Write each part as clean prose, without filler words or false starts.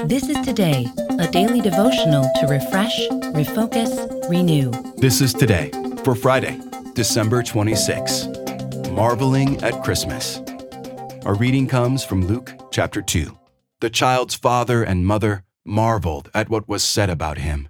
This is Today, a daily devotional to refresh, refocus, renew. This is Today for Friday, December 26. Marveling at Christmas. Our reading comes from Luke chapter 2. The child's father and mother marveled at what was said about him.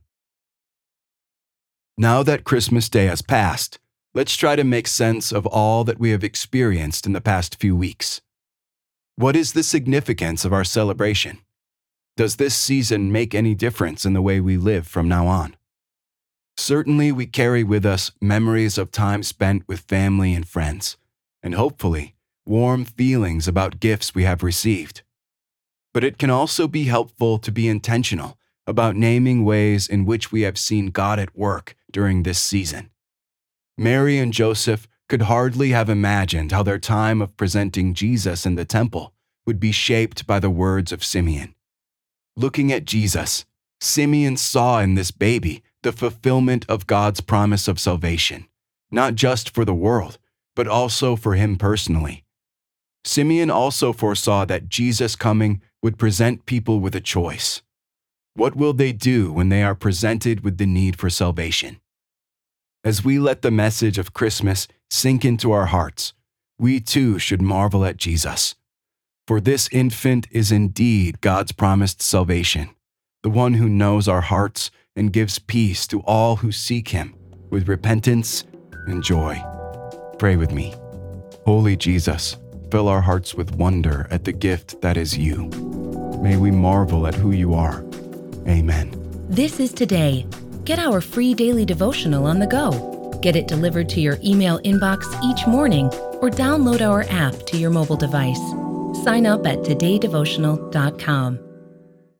Now that Christmas Day has passed, let's try to make sense of all that we have experienced in the past few weeks. What is the significance of our celebration? Does this season make any difference in the way we live from now on? Certainly, we carry with us memories of time spent with family and friends, and hopefully, warm feelings about gifts we have received. But it can also be helpful to be intentional about naming ways in which we have seen God at work during this season. Mary and Joseph could hardly have imagined how their time of presenting Jesus in the temple would be shaped by the words of Simeon. Looking at Jesus, Simeon saw in this baby the fulfillment of God's promise of salvation, not just for the world, but also for him personally. Simeon also foresaw that Jesus' coming would present people with a choice. What will they do when they are presented with the need for salvation? As we let the message of Christmas sink into our hearts, we too should marvel at Jesus. For this infant is indeed God's promised salvation, the one who knows our hearts and gives peace to all who seek him with repentance and joy. Pray with me. Holy Jesus, fill our hearts with wonder at the gift that is you. May we marvel at who you are. Amen. This is Today. Get our free daily devotional on the go. Get it delivered to your email inbox each morning or download our app to your mobile device. Sign up at todaydevotional.com.